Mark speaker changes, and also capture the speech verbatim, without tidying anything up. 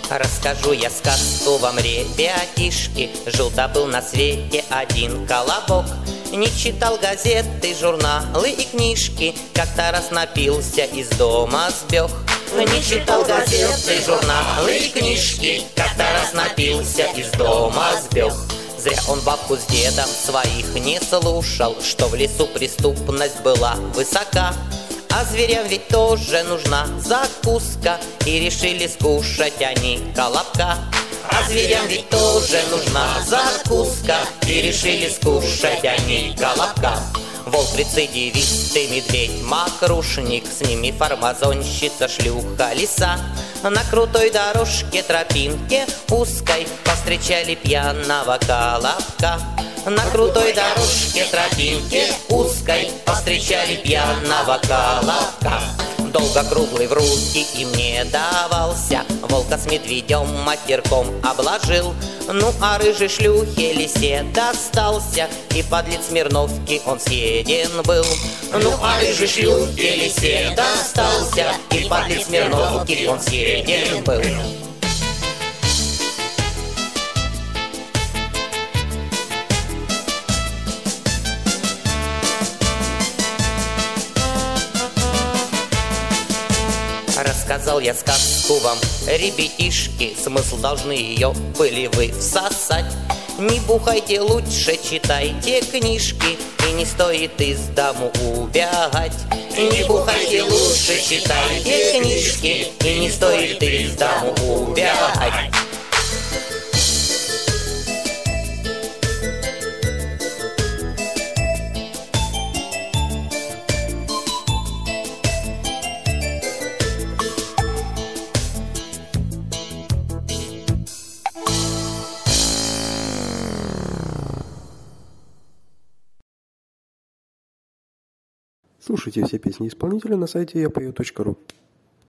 Speaker 1: Расскажу я сказку вам, ребятишки. Жил-то был на свете один колобок. Не читал газеты, журналы и книжки. Как-то раз напился, из дома сбег. Не читал газеты, журналы и книжки. Как-то раз напился, из дома сбег. Зря он бабку с дедом своих не слушал, что в лесу преступность была высока. А зверям ведь тоже нужна закуска, и решили скушать они колобка. А зверям ведь тоже нужна закуска, и решили скушать они колобка. Волк рецидивист и медведь мокрушник, с ними фармазонщица, шлюха, лиса. На крутой дорожке, тропинке узкой повстречали пьяного колобка. На крутой дорожке, тропинке узкой повстречали пьяного колобка. Долго круглый в руки им не давался, волка с медведем матерком обложил. Ну а рыжей шлюхе лисе достался, и подлец Смирновки он съеден был. Ну а рыжей шлюхе лисе достался, и подлец Смирновки он съеден был. Рассказал я сказку вам, ребятишки, смысл должны ее были вы всосать. Не бухайте, лучше читайте книжки, и не стоит из дому убегать. Не бухайте, лучше читайте книжки, и не стоит из дому убегать.
Speaker 2: Слушайте все песни исполнителя на сайте я пою точка ру.